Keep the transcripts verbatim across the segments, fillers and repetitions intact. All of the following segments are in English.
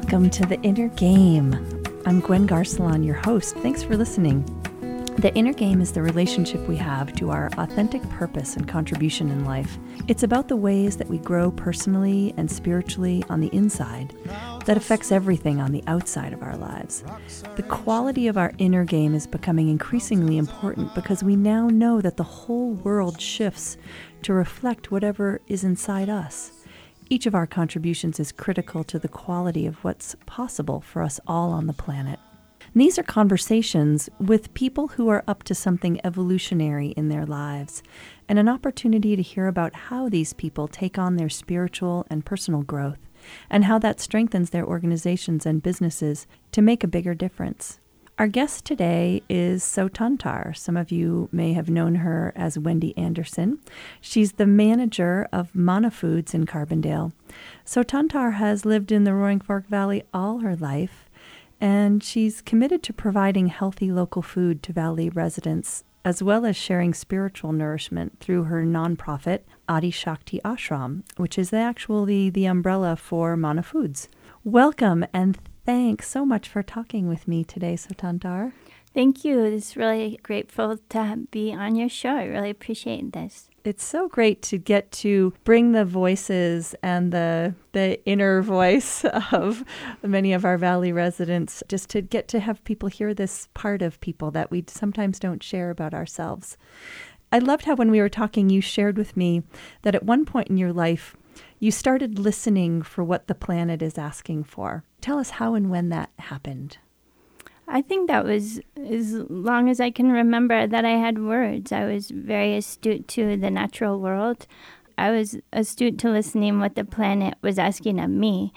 Welcome to The Inner Game. I'm Gwen Garcelon, your host. Thanks for listening. The inner game is the relationship we have to our authentic purpose and contribution in life. It's about the ways that we grow personally and spiritually on the inside that affects everything on the outside of our lives. The quality of our inner game is becoming increasingly important because we now know that the whole world shifts to reflect whatever is inside us. Each of our contributions is critical to the quality of what's possible for us all on the planet. And these are conversations with people who are up to something evolutionary in their lives, and an opportunity to hear about how these people take on their spiritual and personal growth, and how that strengthens their organizations and businesses to make a bigger difference. Our guest today is Sotantar. Some of you may have known her as Wendy Anderson. She's the manager of Mana Foods in Carbondale. Sotantar has lived in the Roaring Fork Valley all her life, and she's committed to providing healthy local food to Valley residents, as well as sharing spiritual nourishment through her nonprofit, Adi Shakti Ashram, which is actually the umbrella for Mana Foods. Welcome, and thanks so much for talking with me today, Sotantar. Thank you. It's really grateful to be on your show. I really appreciate this. It's so great to get to bring the voices and the the inner voice of many of our Valley residents, just to get to have people hear this part of people that we sometimes don't share about ourselves. I loved how when we were talking, you shared with me that at one point in your life, you started listening for what the planet is asking for. Tell us how and when that happened. I think that was as long as I can remember that I had words. I was very astute to the natural world. I was astute to listening what the planet was asking of me.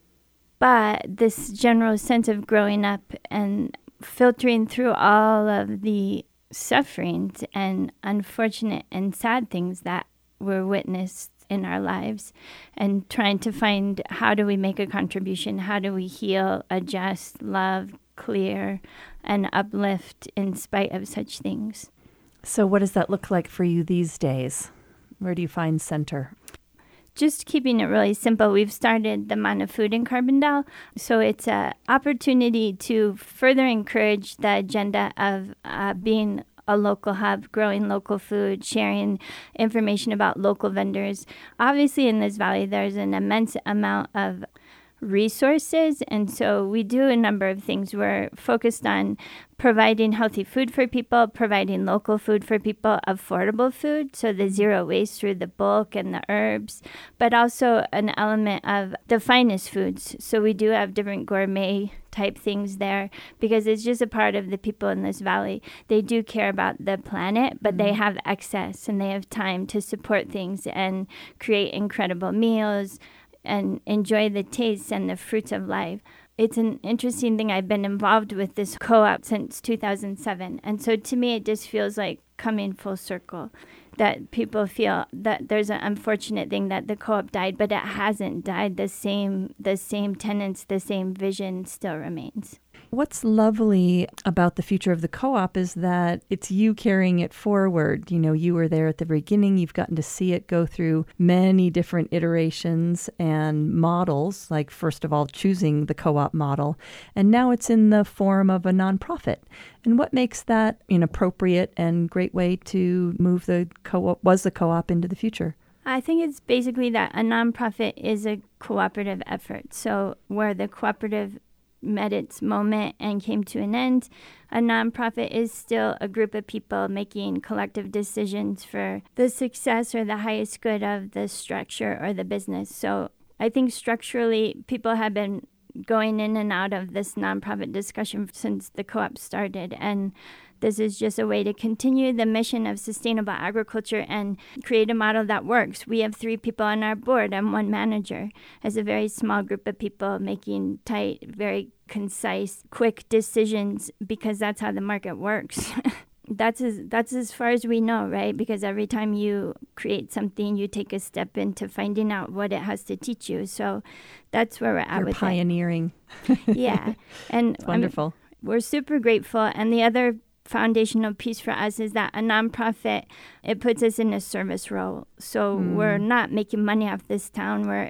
But this general sense of growing up and filtering through all of the sufferings and unfortunate and sad things that were witnessed in our lives, and trying to find, how do we make a contribution? How do we heal, adjust, love, clear, and uplift in spite of such things? So what does that look like for you these days? Where do you find center? Just keeping it really simple, we've started the Mana Food in Carbondale. So it's an opportunity to further encourage the agenda of uh, being a local hub, growing local food, sharing information about local vendors. Obviously, in this valley, there's an immense amount of resources, and so we do a number of things. We're focused on providing healthy food for people, providing local food for people, affordable food, so the zero waste through the bulk and the herbs, but also an element of the finest foods. So we do have different gourmet type things there, because it's just a part of the people in this valley. They do care about the planet, but mm-hmm. they have excess and they have time to support things and create incredible meals and enjoy the tastes and the fruits of life. It's an interesting thing. I've been involved with this co-op since two thousand seven. And so to me, it just feels like coming full circle, that people feel that there's an unfortunate thing that the co-op died, but it hasn't died. The same, the same tenets, the same vision still remains. What's lovely about the future of the co-op is that it's you carrying it forward. You know, you were there at the beginning. You've gotten to see it go through many different iterations and models, like first of all, choosing the co-op model. And now it's in the form of a nonprofit. And what makes that an appropriate and great way to move the co-op, was the co-op into the future? I think it's basically that a nonprofit is a cooperative effort. So where the cooperative met its moment and came to an end, a nonprofit is still a group of people making collective decisions for the success or the highest good of the structure or the business. So I think structurally, people have been going in and out of this nonprofit discussion since the co-op started, and this is just a way to continue the mission of sustainable agriculture and create a model that works. We have three people on our board and one manager, as a very small group of people making tight, very concise, quick decisions, because that's how the market works. That's as, that's as far as we know, right? Because every time you create something, you take a step into finding out what it has to teach you. So that's where we're at You're with pioneering. it. Yeah. And it's wonderful. I mean, we're super grateful. And the other foundational piece for us is that a nonprofit, it puts us in a service role. So mm. we're not making money off this town. We're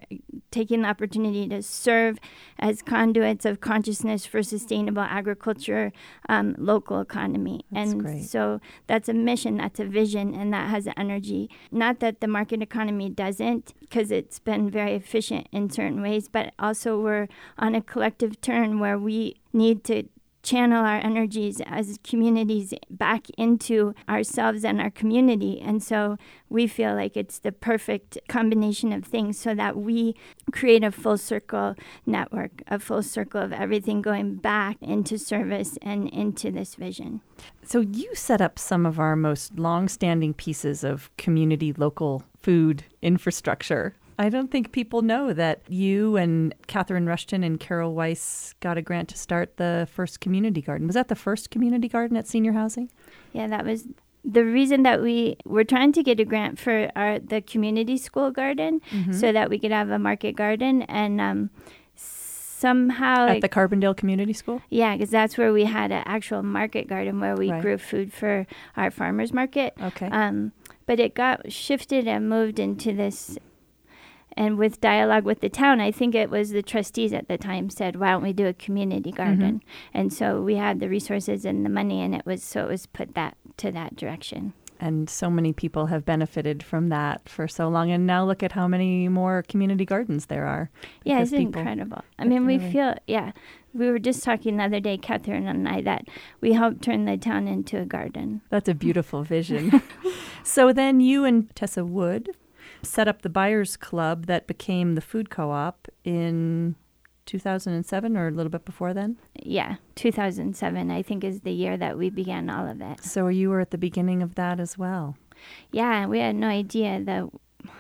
taking the opportunity to serve as conduits of consciousness for sustainable agriculture, um, local economy. That's and great. So that's a mission, that's a vision, and that has energy. Not that the market economy doesn't, because it's been very efficient in certain ways, but also we're on a collective turn where we need to channel our energies as communities back into ourselves and our community. And so we feel like it's the perfect combination of things so that we create a full circle network, a full circle of everything going back into service and into this vision. So you set up some of our most long-standing pieces of community local food infrastructure. I don't think people know that you and Catherine Rushton and Carol Weiss got a grant to start the first community garden. Was that the first community garden at senior housing? Yeah, that was the reason that we were trying to get a grant for our the community school garden, mm-hmm. so that we could have a market garden. And um, somehow... At the Carbondale Community School? Yeah, because that's where we had an actual market garden where we right. grew food for our farmers market. Okay. Um, but it got shifted and moved into this... And with dialogue with the town, I think it was the trustees at the time said, why don't we do a community garden? Mm-hmm. And so we had the resources and the money, and it was so it was put that to that direction. And so many people have benefited from that for so long. And now look at how many more community gardens there are. Yeah, it's incredible. I mean, we feel, yeah, we were just talking the other day, Catherine and I, that we helped turn the town into a garden. That's a beautiful vision. So then you and Tessa Wood set up the Buyers Club that became the food co-op in two thousand seven or a little bit before then? Yeah, two thousand seven, I think, is the year that we began all of it. So you were at the beginning of that as well? Yeah, we had no idea the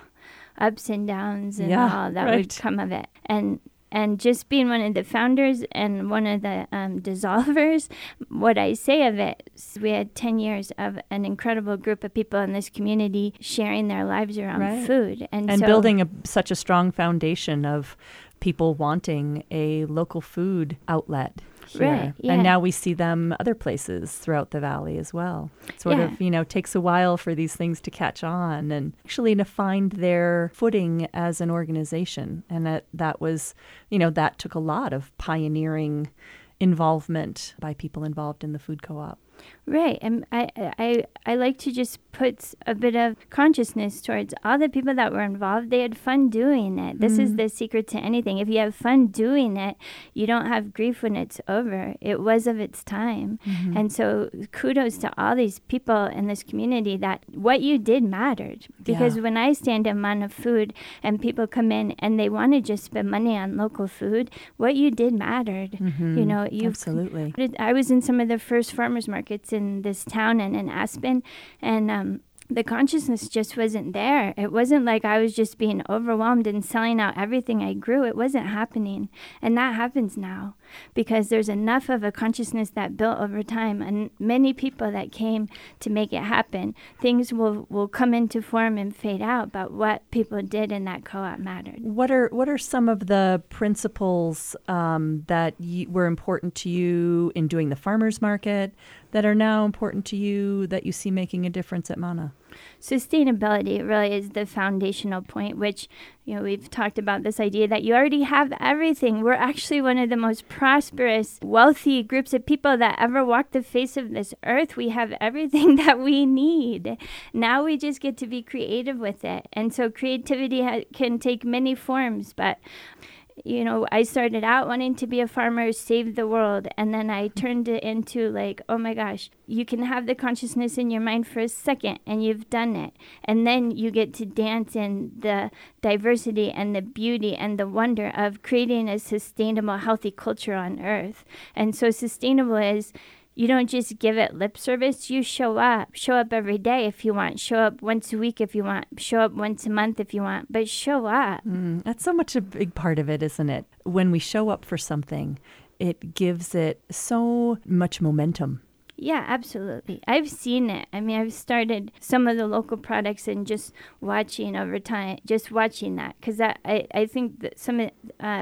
ups and downs and yeah, all that right. would come of it. And And just being one of the founders and one of the um, dissolvers, what I say of it, we had ten years of an incredible group of people in this community sharing their lives around right. food. And, and so, building a, such a strong foundation of people wanting a local food outlet here. Right, yeah. And now we see them other places throughout the valley as well. It sort yeah. of, you know, takes a while for these things to catch on and actually to find their footing as an organization. And that, that was, you know, that took a lot of pioneering involvement by people involved in the food co-op. Right. And I, I, I like to just put a bit of consciousness towards all the people that were involved. They had fun doing it. This mm. is the secret to anything. If you have fun doing it, you don't have grief when it's over. It was of its time. Mm-hmm. And so kudos to all these people in this community that what you did mattered. Because yeah. when I stand in Mana Food and people come in and they want to just spend money on local food, what you did mattered. Mm-hmm. You know, you absolutely. I was in some of the first farmers markets in this town and in Aspen, and um, the consciousness just wasn't there. It wasn't like I was just being overwhelmed and selling out everything I grew. It wasn't happening. And that happens now because there's enough of a consciousness that built over time and many people that came to make it happen. Things will, will come into form and fade out, but what people did in that co-op mattered. What are what are some of the principles um, that y- were important to you in doing the farmers market that are now important to you that you see making a difference at Mana? Sustainability really is the foundational point, which, you know, we've talked about this idea that you already have everything. We're actually one of the most prosperous, wealthy groups of people that ever walked the face of this earth. We have everything that we need. Now we just get to be creative with it. And so creativity ha- can take many forms, but you know, I started out wanting to be a farmer, save the world, and then I turned it into like, oh my gosh, you can have the consciousness in your mind for a second and you've done it. And then you get to dance in the diversity and the beauty and the wonder of creating a sustainable, healthy culture on earth. And so sustainable is, you don't just give it lip service, you show up. Show up every day if you want. Show up once a week if you want. Show up once a month if you want. But show up. Mm, that's so much a big part of it, isn't it? When we show up for something, it gives it so much momentum. Yeah, absolutely. I've seen it. I mean, I've started some of the local products and just watching over time, just watching that. Because I, I think that some of uh,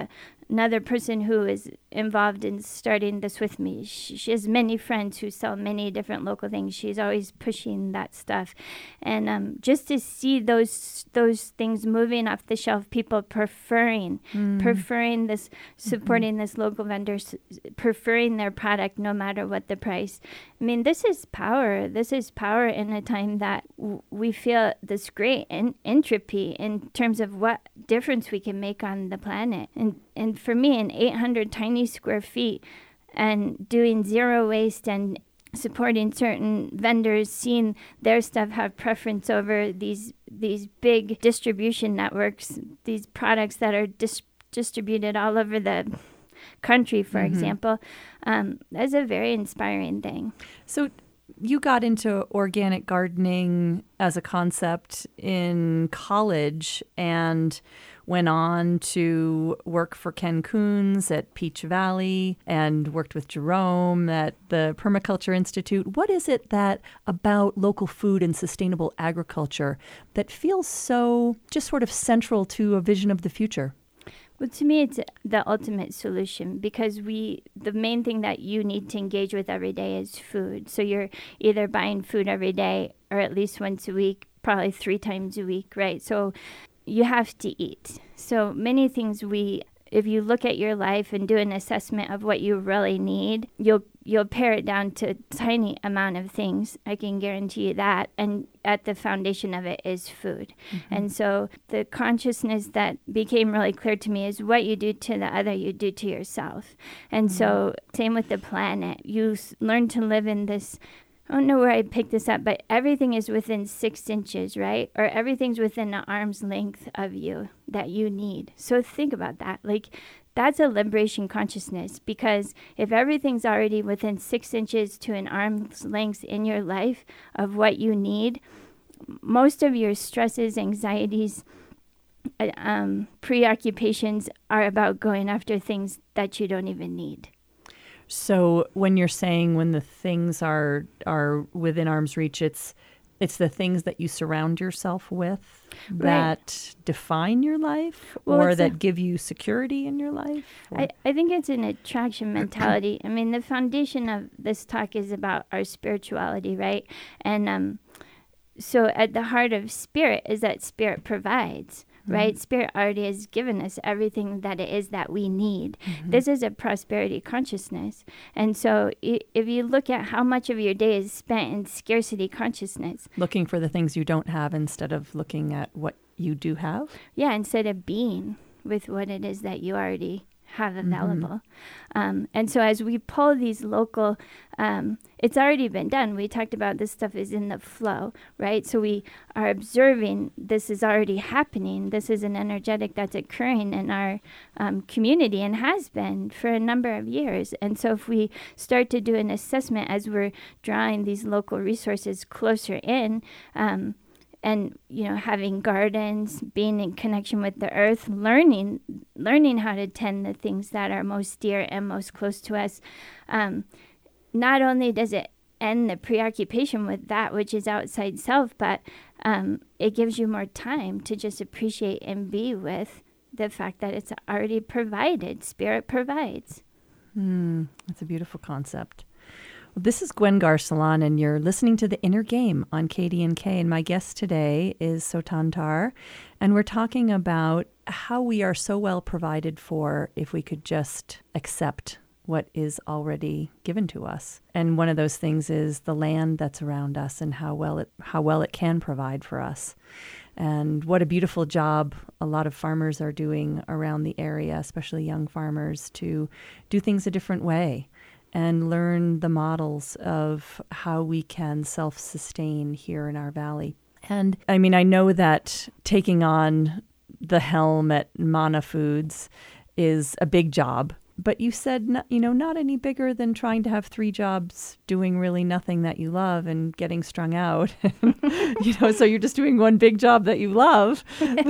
another person who is involved in starting this with me. She, she has many friends who sell many different local things. She's always pushing that stuff. And um, just to see those those things moving off the shelf, people preferring, mm. preferring this, supporting mm-hmm. this local vendors, preferring their product no matter what the price. I mean, this is power. This is power in a time that w- we feel this great en- entropy in terms of what difference we can make on the planet. And and for me, in eight hundred tiny square feet and doing zero waste and supporting certain vendors, seeing their stuff have preference over these these big distribution networks, these products that are dis- distributed all over the country, for mm-hmm. example, um, that's a very inspiring thing. So you got into organic gardening as a concept in college and went on to work for Ken Coons at Peach Valley and worked with Jerome at the Permaculture Institute. What is it that about local food and sustainable agriculture that feels so just sort of central to a vision of the future? Well, to me, it's the ultimate solution because we, the main thing that you need to engage with every day is food. So you're either buying food every day or at least once a week, probably three times a week, right? So you have to eat. So many things we, if you look at your life and do an assessment of what you really need, you'll you'll pare it down to a tiny amount of things. I can guarantee you that. And at the foundation of it is food. Mm-hmm. And so the consciousness that became really clear to me is what you do to the other, you do to yourself. And mm-hmm. so same with the planet. You s- learn to live in this, I don't know where I picked this up, but everything is within six inches, right? Or everything's within an arm's length of you that you need. So think about that. Like, that's a liberation consciousness, because if everything's already within six inches to an arm's length in your life of what you need, most of your stresses, anxieties, uh, um, preoccupations are about going after things that you don't even need. So when you're saying when the things are are within arm's reach, it's it's the things that you surround yourself with that right. define your life well, or that a, give you security in your life? I, I think it's an attraction mentality. I mean, the foundation of this talk is about our spirituality, right? And um, so at the heart of spirit is that spirit provides. Right? Mm-hmm. Spirit already has given us everything that it is that we need. Mm-hmm. This is a prosperity consciousness. And so I- if you look at how much of your day is spent in scarcity consciousness. Looking for the things you don't have instead of looking at what you do have? Yeah, instead of being with what it is that you already have available. Mm-hmm. Um, and so as we pull these local, um, it's already been done. We talked about this stuff is in the flow, right? So we are observing this is already happening. This is an energetic that's occurring in our um, community and has been for a number of years. And so if we start to do an assessment as we're drawing these local resources closer in, um, and, you know, having gardens, being in connection with the earth, learning learning how to tend the things that are most dear and most close to us. Um, not only does it end the preoccupation with that which is outside self, but um, it gives you more time to just appreciate and be with the fact that it's already provided. Spirit provides. Mm, that's a beautiful concept. This is Gwen Garceland, and you're listening to The Inner Game on K D N K. And my guest today is Sotan Tar, and we're talking about how we are so well provided for if we could just accept what is already given to us. And one of those things is the land that's around us and how well it how well it can provide for us. And what a beautiful job a lot of farmers are doing around the area, especially young farmers, to do things a different way and learn the models of how we can self-sustain here in our valley. And I mean, I know that taking on the helm at Mana Foods is a big job, but you said, not, you know, not any bigger than trying to have three jobs doing really nothing that you love and getting strung out. You know, so you're just doing one big job that you love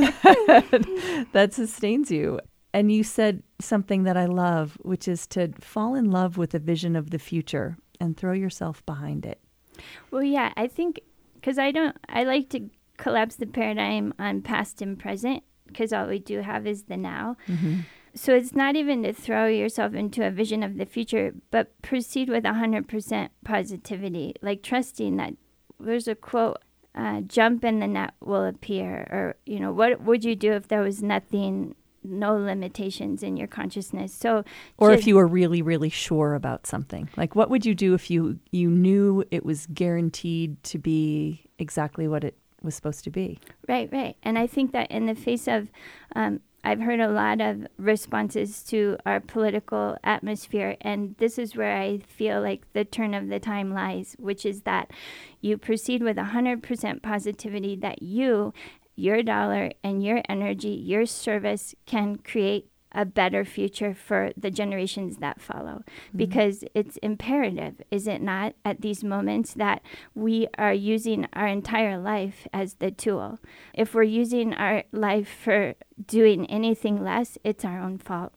that, that sustains you. And you said something that I love, which is to fall in love with the vision of the future and throw yourself behind it. Well, yeah, I think, because I don't, I like to collapse the paradigm on past and present, because all we do have is the now. Mm-hmm. So it's not even to throw yourself into a vision of the future, but proceed with one hundred percent positivity, like trusting that there's a quote, uh, jump and the net will appear. Or, you know, what would you do if there was nothing, no limitations in your consciousness? So, or just, if you were really, really sure about something, like what would you do if you, you knew it was guaranteed to be exactly what it was supposed to be? Right, right. And I think that in the face of, um, I've heard a lot of responses to our political atmosphere, and this is where I feel like the turn of the time lies, which is that you proceed with one hundred percent positivity that you, your dollar and your energy, your service can create a better future for the generations that follow. Mm-hmm. Because it's imperative, is it not, at these moments that we are using our entire life as the tool. If we're using our life for doing anything less, it's our own fault.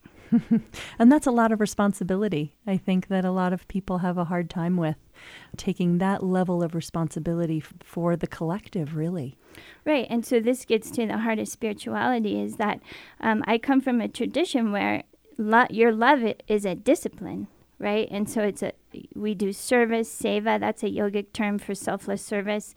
And that's a lot of responsibility. I think that a lot of people have a hard time with taking that level of responsibility f- for the collective, really. Right. And so this gets to the heart of spirituality, is that um, I come from a tradition where lo- your love is a discipline, right? And so it's a, we do service, seva, that's a yogic term for selfless service.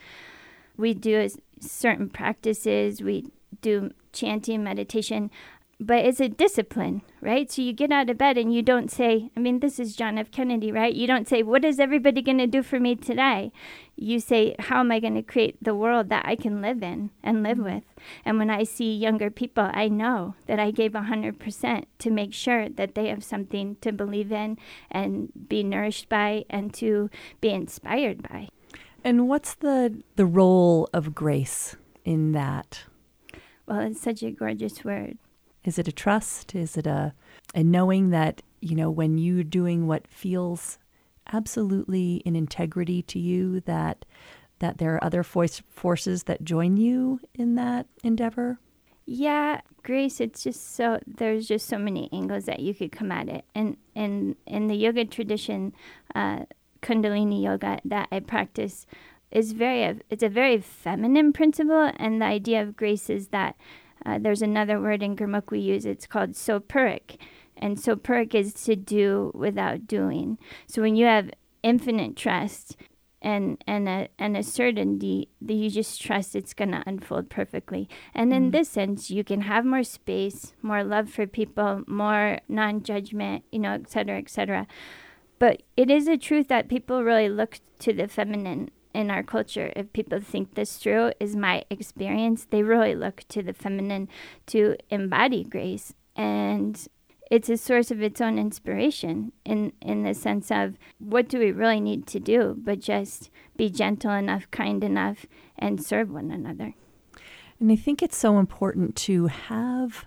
We do certain practices, we do chanting, meditation, but it's a discipline, right? So you get out of bed and you don't say, I mean, this is John F. Kennedy, right? You don't say, what is everybody going to do for me today? You say, how am I going to create the world that I can live in and live with? And when I see younger people, I know that I gave one hundred percent to make sure that they have something to believe in and be nourished by and to be inspired by. And what's the the role of grace in that? Well, it's such a gorgeous word. Is it a trust? Is it a, a knowing that, you know, when you're doing what feels absolutely in integrity to you, that that there are other voice, forces that join you in that endeavor? Yeah, grace, it's just so, there's just so many angles that you could come at it. And in, in the yoga tradition, uh, Kundalini yoga that I practice is very, it's a very feminine principle. And the idea of grace is that Uh, there's another word in Gurmukh we use. It's called sopurik. And sopurik is to do without doing. So when you have infinite trust and and a, and a certainty that you just trust it's going to unfold perfectly. And in mm. this sense, you can have more space, more love for people, more non-judgment, you know, et cetera, et cetera. But it is a truth that people really look to the feminine in our culture. If people think this true, is my experience, they really look to the feminine to embody grace. And it's a source of its own inspiration in, in the sense of, what do we really need to do but just be gentle enough, kind enough, and serve one another. And I think it's so important to have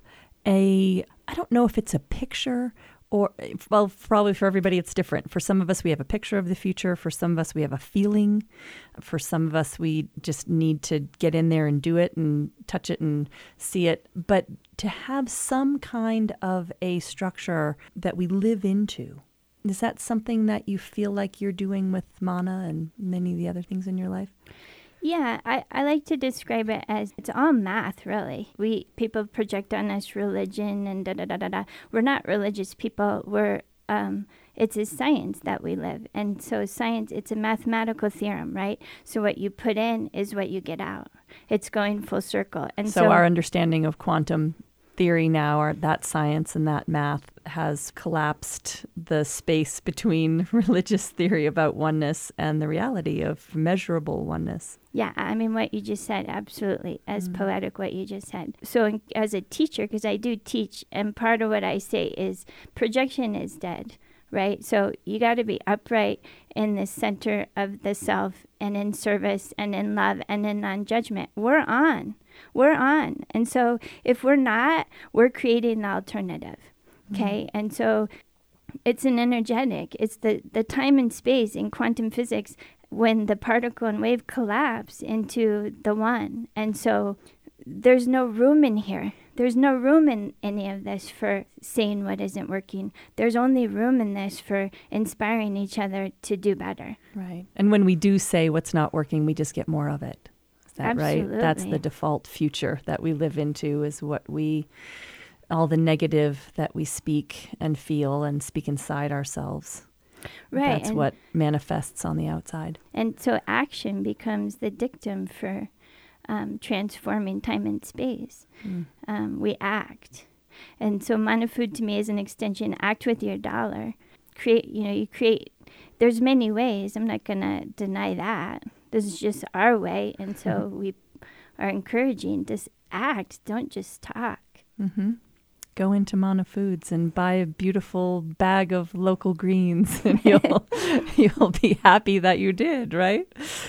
a, I don't know if it's a picture or, well, probably for everybody it's different. For some of us, we have a picture of the future. For some of us, we have a feeling. For some of us, we just need to get in there and do it and touch it and see it. But to have some kind of a structure that we live into, is that something that you feel like you're doing with Mana and many of the other things in your life? Yeah, I, I like to describe it as it's all math, really. We people project on us religion and da da da da da. We're not religious people. We're um, it's a science that we live, and so science, it's a mathematical theorem, right? So what you put in is what you get out. It's going full circle, and so, so our understanding of quantum theory now, or that science and that math, has collapsed the space between religious theory about oneness and the reality of measurable oneness. Yeah, I mean, what you just said, absolutely, as mm. poetic what you just said. So as a teacher, because I do teach, and part of what I say is projection is dead, right? So you got to be upright in the center of the self and in service and in love and in non-judgment. We're on. We're on. And so if we're not, we're creating the alternative. Okay. Mm-hmm. And so it's an energetic, it's the, the time and space in quantum physics when the particle and wave collapse into the one. And so there's no room in here. There's no room in any of this for saying what isn't working. There's only room in this for inspiring each other to do better. Right. And when we do say what's not working, we just get more of it. Is that Absolutely. Right? That's the default future that we live into, is what we all the negative that we speak and feel and speak inside ourselves. Right. That's what manifests on the outside. And so action becomes the dictum for um, transforming time and space. Mm. Um, we act. And so Mana Food to me is an extension. Act with your dollar. Create, you know, you create, there's many ways. I'm not going to deny that. This is just our way. And so mm-hmm. we are encouraging this act. Don't just talk. Mm-hmm. Go into Mana Foods and buy a beautiful bag of local greens, and you'll you'll be happy that you did, right?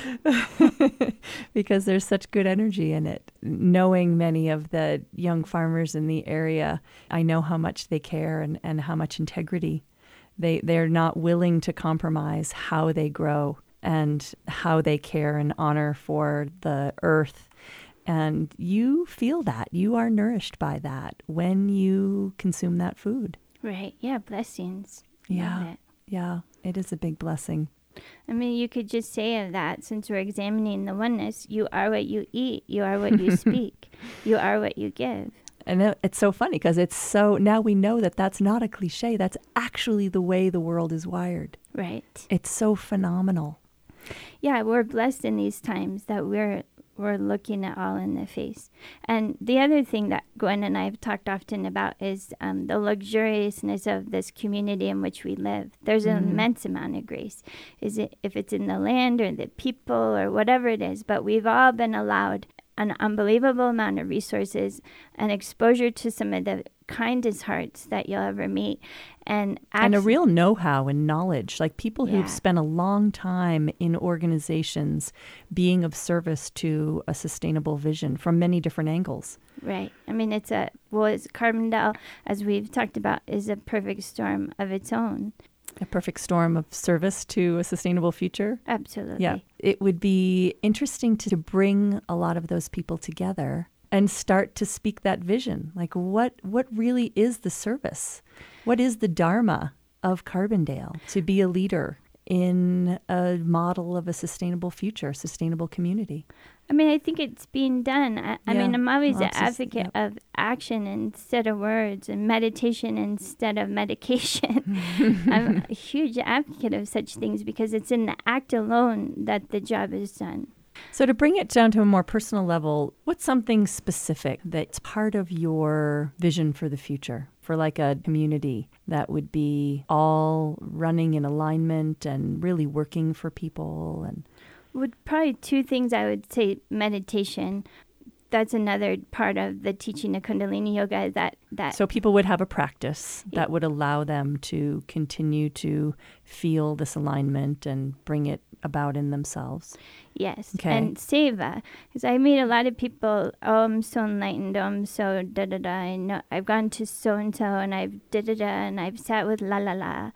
Because there's such good energy in it. Knowing many of the young farmers in the area, I know how much they care and, and how much integrity. They they're not willing to compromise how they grow and how they care and honor for the earth. And you feel that. You are nourished by that when you consume that food. Right. Yeah. Blessings. Yeah. It. Yeah. It is a big blessing. I mean, you could just say of that, since we're examining the oneness, you are what you eat. You are what you speak. You are what you give. And it's so funny because it's so, now we know that that's not a cliche. That's actually the way the world is wired. Right. It's so phenomenal. Yeah. We're blessed in these times that we're We're looking at all in the face. And the other thing that Gwen and I have talked often about is um, the luxuriousness of this community in which we live. There's an mm. immense amount of grace. Is it if it's in the land or the people or whatever it is, but we've all been allowed an unbelievable amount of resources and exposure to some of the kindest hearts that you'll ever meet. And, actually, and a real know-how and knowledge, like people yeah. who've spent a long time in organizations being of service to a sustainable vision from many different angles. Right. I mean, it's a, well, it's Carbondale, as we've talked about, is a perfect storm of its own. A perfect storm of service to a sustainable future. Absolutely. Yeah. It would be interesting to bring a lot of those people together and start to speak that vision. Like what, what really is the service? What is the dharma of Carbondale to be a leader in a model of a sustainable future, sustainable community? I mean, I think it's being done. I, I yeah. mean, I'm always well, an advocate just, yep. of action instead of words and meditation instead of medication. I'm a huge advocate of such things because it's in the act alone that the job is done. So to bring it down to a more personal level, what's something specific that's part of your vision for the future, for like a community that would be all running in alignment and really working for people? And would probably two things I would say. Meditation. That's another part of the teaching of Kundalini Yoga. That that so people would have a practice yeah. that would allow them to continue to feel this alignment and bring it about in themselves. Yes. Okay. And seva, because I meet a lot of people. Oh, I'm so enlightened. Oh, I'm so da da da. I know I've gone to so and so, and I've da da da, and I've sat with la la la.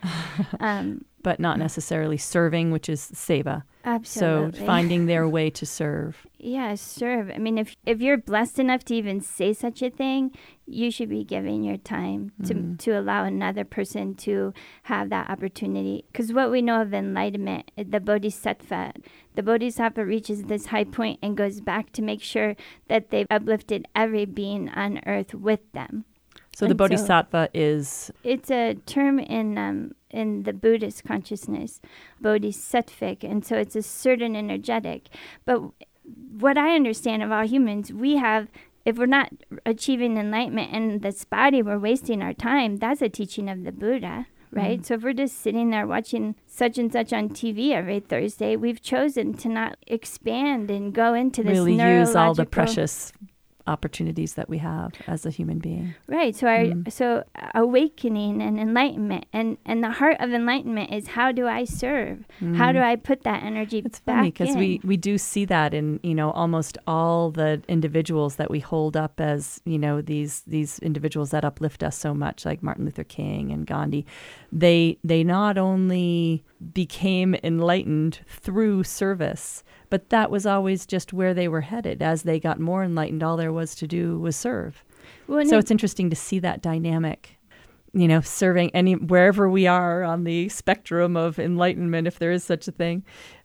Um, but not necessarily serving, which is seva. Absolutely. So finding their way to serve. Yeah, serve. I mean, if if you're blessed enough to even say such a thing, you should be giving your time to, mm-hmm. to allow another person to have that opportunity. Because what we know of enlightenment, the bodhisattva, the bodhisattva reaches this high point and goes back to make sure that they've uplifted every being on earth with them. So and the bodhisattva so is? It's a term in um, in the Buddhist consciousness, bodhisattvic, and so it's a certain energetic. But what I understand of all humans, we have, if we're not achieving enlightenment in this body, we're wasting our time. That's a teaching of the Buddha, right? Mm. So if we're just sitting there watching such and such on T V every Thursday, we've chosen to not expand and go into this really neurological... use all the precious opportunities that we have as a human being. Right. So our mm. so awakening and enlightenment, and, and the heart of enlightenment is, how do I serve? Mm. How do I put that energy it's back funny because in? we, we do see that in, you know, almost all the individuals that we hold up as, you know, these these individuals that uplift us so much, like Martin Luther King and Gandhi. They they not only became enlightened through service, but that was always just where they were headed. As they got more enlightened, all there was to do was serve. Well, so it, it's interesting to see that dynamic, you know, serving any wherever we are on the spectrum of enlightenment, if there is such a thing.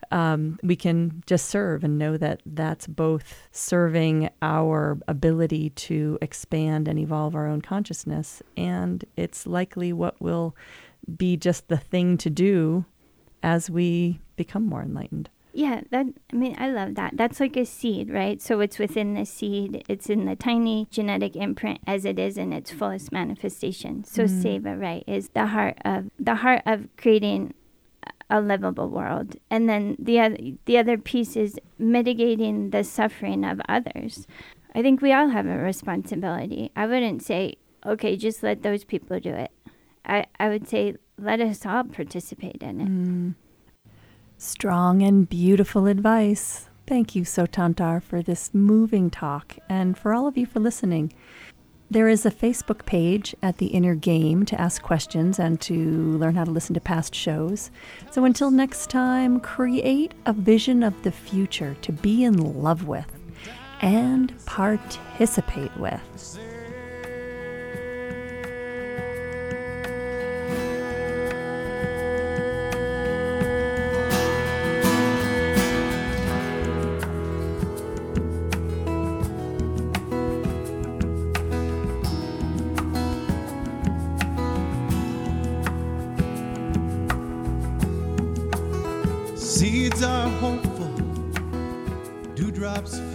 um, we can just serve and know that that's both serving our ability to expand and evolve our own consciousness, and it's likely what will be just the thing to do as we become more enlightened. Yeah, that, I mean, I love that. That's like a seed, right? So it's within the seed. It's in the tiny genetic imprint as it is in its fullest manifestation. So Mm. Seva, right, is the heart of the heart of creating a livable world. And then the other, the other piece is mitigating the suffering of others. I think we all have a responsibility. I wouldn't say, okay, just let those people do it. I, I would say, let us all participate in it. Mm. Strong and beautiful advice. Thank you, Sotantar, for this moving talk, and for all of you for listening. There is a Facebook page at The Inner Game to ask questions and to learn how to listen to past shows. So until next time, create a vision of the future to be in love with and participate with. Seeds are hopeful, dewdrops